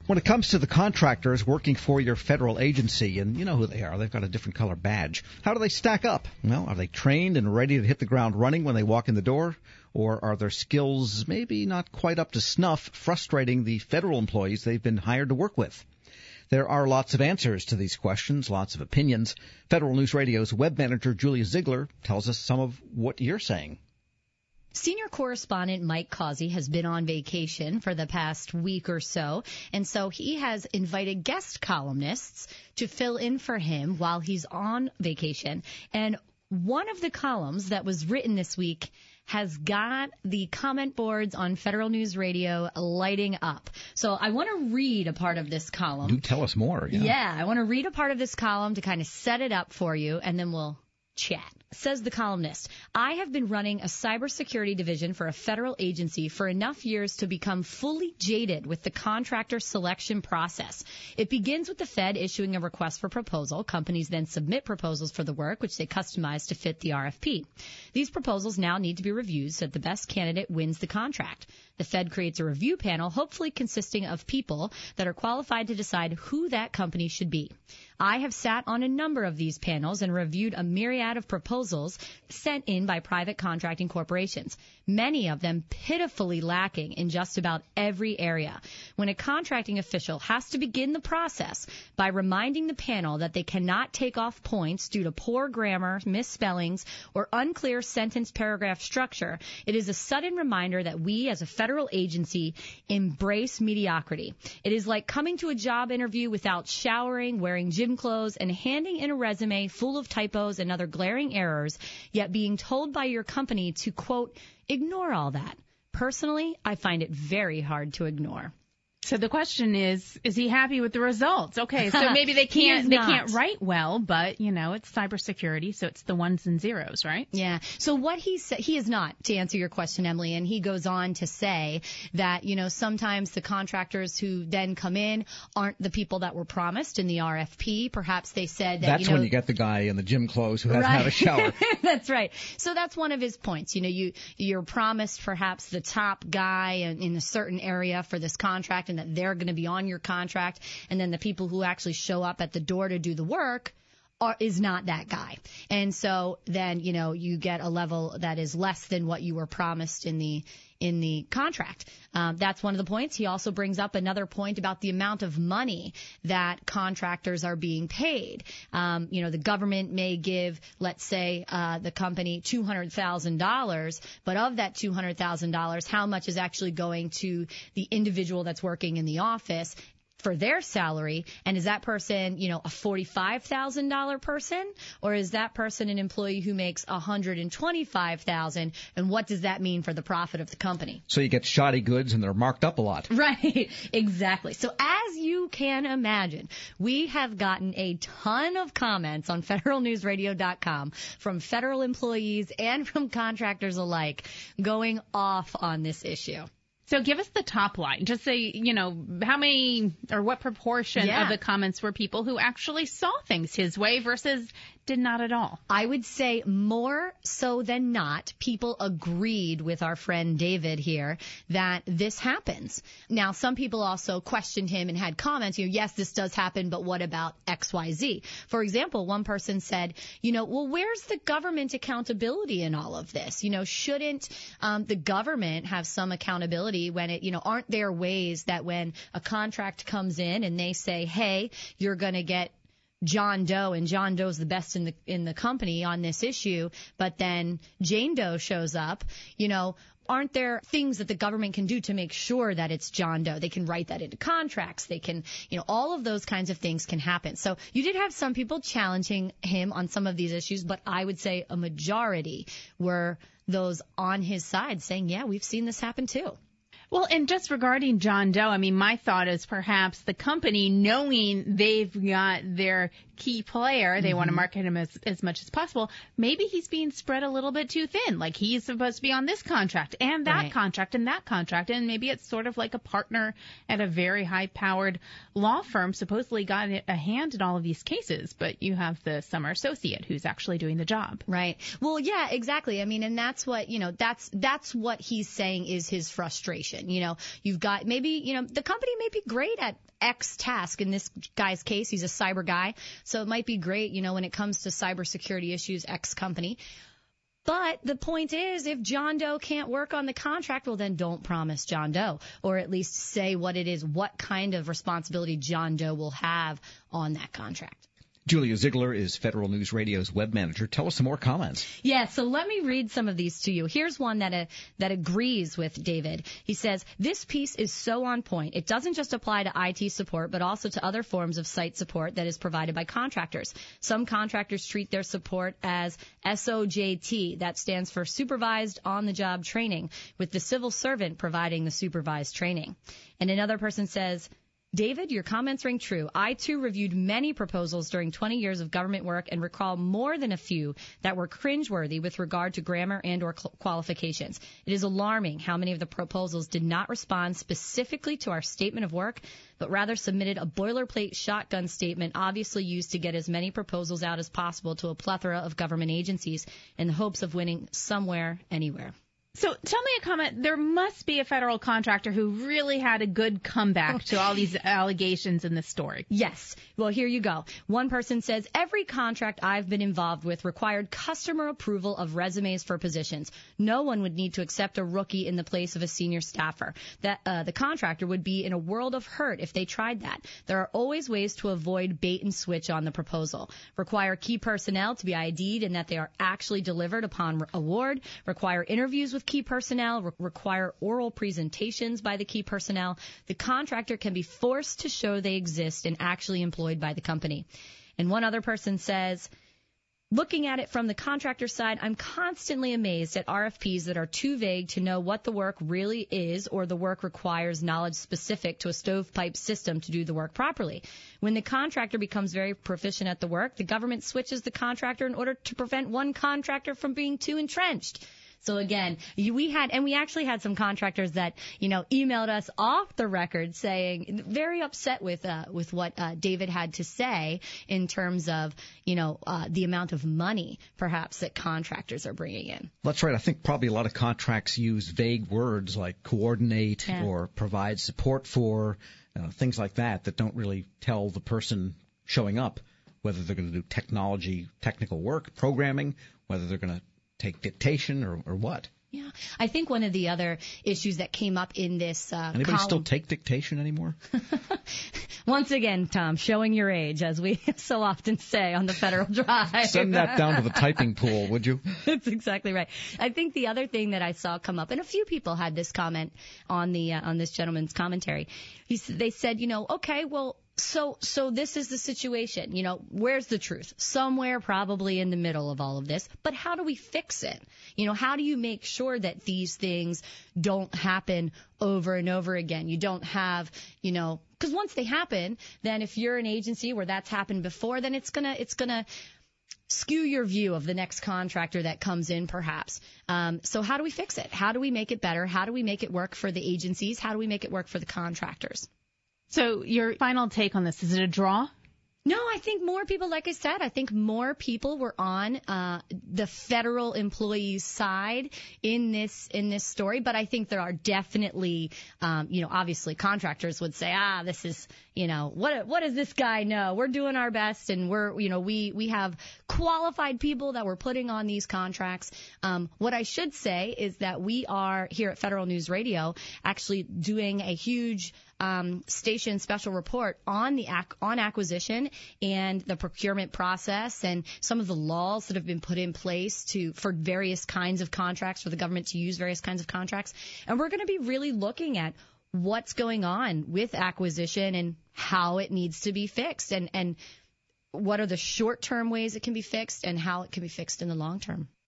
When it comes to the contractors working for your federal agency, and you know who they are, they've got a different color badge. How do they stack up? Well, are they trained and ready to hit the ground running when they walk in the door? Or are their skills maybe not quite up to snuff, frustrating the federal employees they've been hired to work with? There are lots of answers to these questions, lots of opinions. Federal News Radio's web manager, Julia Ziegler, tells us some of what you're saying. Senior correspondent Mike Causey has been on vacation for the past week or so, and so he has invited guest columnists to fill in for him while he's on vacation. And one of the columns that was written this week has got the comment boards on Federal News Radio lighting up. So I want to read a part of this column. Do tell us more. Yeah, I want to read a part of this column to kind of set it up for you, and then we'll chat. Says the columnist, I have been running a cybersecurity division for a federal agency for enough years to become fully jaded with the contractor selection process. It begins with the Fed issuing a request for proposal. Companies then submit proposals for the work, which they customize to fit the RFP. These proposals now need to be reviewed so that the best candidate wins the contract. The Fed creates a review panel, hopefully consisting of people that are qualified to decide who that company should be. I have sat on a number of these panels and reviewed a myriad of proposals sent in by private contracting corporations, many of them pitifully lacking in just about every area. When a contracting official has to begin the process by reminding the panel that they cannot take off points due to poor grammar, misspellings, or unclear sentence paragraph structure, it is a sudden reminder that we as a federal agency embrace mediocrity. It is like coming to a job interview without showering, wearing gym clothes, and handing in a resume full of typos and other glaring errors, yet being told by your company to, quote, ignore all that. Personally, I find it very hard to ignore. So the question is he happy with the results? Okay, so maybe they can't write well, but it's cybersecurity, so it's the ones and zeros, right? Yeah. So what he said, he is not, to answer your question, Emily, and he goes on to say that, sometimes the contractors who then come in aren't the people that were promised in the RFP. Perhaps they said that, That's when you get the guy in the gym clothes who hasn't had a shower. That's right. So that's one of his points. You're promised perhaps the top guy in a certain area for this contract, and that they're going to be on your contract, and then the people who actually show up at the door to do the work is not that guy. And so then, you get a level that is less than what you were promised in the contract. That's one of the points. He also brings up another point about the amount of money that contractors are being paid. The government may give, let's say, the company $200,000, but of that $200,000, how much is actually going to the individual that's working in the office for their salary? And is that person, a $45,000 person, or is that person an employee who makes $125,000? And what does that mean for the profit of the company? So you get shoddy goods and they're marked up a lot. Right, exactly. So as you can imagine, we have gotten a ton of comments on federalnewsradio.com from federal employees and from contractors alike going off on this issue. So give us the top line. Just say, how many or what proportion of the comments were people who actually saw things his way versus did not at all? I would say more so than not, people agreed with our friend David here that this happens. Now, some people also questioned him and had comments, yes, this does happen, but what about XYZ? For example, one person said, well, where's the government accountability in all of this? Shouldn't the government have some accountability when it, aren't there ways that when a contract comes in and they say, hey, you're going to get John Doe, and John Doe's the best in the company on this issue, but then Jane Doe shows up, aren't there things that the government can do to make sure that it's John Doe? They can write that into contracts. They can, all of those kinds of things can happen. So you did have some people challenging him on some of these issues, but I would say a majority were those on his side saying, yeah, we've seen this happen too. Well, and just regarding John Doe, my thought is perhaps the company, knowing they've got their key player. They want to market him as much as possible. Maybe he's being spread a little bit too thin. Like he's supposed to be on this contract and that contract and that contract. And maybe it's sort of like a partner at a very high-powered law firm supposedly got a hand in all of these cases. But you have the summer associate who's actually doing the job. Right. Well, yeah, exactly. I mean, and that's what, that's what he's saying is his frustration. You've got maybe, the company may be great at X task. In this guy's case, he's a cyber guy. So it might be great, when it comes to cybersecurity issues, X company. But the point is, if John Doe can't work on the contract, well, then don't promise John Doe, or at least say what it is, what kind of responsibility John Doe will have on that contract. Julia Ziegler is Federal News Radio's web manager. Tell us some more comments. Yeah, so let me read some of these to you. Here's one that agrees with David. He says, this piece is so on point. It doesn't just apply to IT support, but also to other forms of site support that is provided by contractors. Some contractors treat their support as SOJT. That stands for Supervised On-the-Job Training, with the civil servant providing the supervised training. And another person says, David, your comments ring true. I, too, reviewed many proposals during 20 years of government work and recall more than a few that were cringeworthy with regard to grammar and or qualifications. It is alarming how many of the proposals did not respond specifically to our statement of work, but rather submitted a boilerplate shotgun statement obviously used to get as many proposals out as possible to a plethora of government agencies in the hopes of winning somewhere, anywhere. So tell me a comment. There must be a federal contractor who really had a good comeback to all these allegations in this story. Yes. Well, here you go. One person says, every contract I've been involved with required customer approval of resumes for positions. No one would need to accept a rookie in the place of a senior staffer. The contractor would be in a world of hurt if they tried that. There are always ways to avoid bait and switch on the proposal. Require key personnel to be ID'd and that they are actually delivered upon award. Require interviews with key personnel, require oral presentations by the key personnel. The contractor can be forced to show they exist and actually employed by the company. And one other person says, looking at it from the contractor side, I'm constantly amazed at RFPs that are too vague to know what the work really is, or the work requires knowledge specific to a stovepipe system to do the work properly. When the contractor becomes very proficient at the work, the government switches the contractor in order to prevent one contractor from being too entrenched. So again, we actually had some contractors that, emailed us off the record saying very upset with what David had to say in terms of, the amount of money perhaps that contractors are bringing in. That's right. I think probably a lot of contracts use vague words like coordinate or provide support for, things like that don't really tell the person showing up whether they're going to do technical work, programming, whether they're going to take dictation or what? Yeah. I think one of the other issues that came up in this Anybody column... still take dictation anymore? Once again, Tom, showing your age, as we so often say on the Federal Drive. Send that down to the typing pool, would you? That's exactly right. I think the other thing that I saw come up, and a few people had this comment on this gentleman's commentary, they said, okay, well, So this is the situation. Where's the truth? Somewhere probably in the middle of all of this. But how do we fix it? How do you make sure that these things don't happen over and over again? You don't have, because once they happen, then if you're an agency where that's happened before, then it's gonna skew your view of the next contractor that comes in, perhaps. So how do we fix it? How do we make it better? How do we make it work for the agencies? How do we make it work for the contractors? So your final take on this, is it a draw? No, I think more people, like I said, I think more people were on the federal employees' side in this story. But I think there are definitely, obviously contractors would say, this is, what does this guy know? We're doing our best, and we have qualified people that we're putting on these contracts. What I should say is that we are here at Federal News Radio actually doing a huge station special report on acquisition and the procurement process and some of the laws that have been put in place for various kinds of contracts, for the government to use various kinds of contracts. And we're going to be really looking at what's going on with acquisition and how it needs to be fixed, and what are the short-term ways it can be fixed and how it can be fixed in the long term.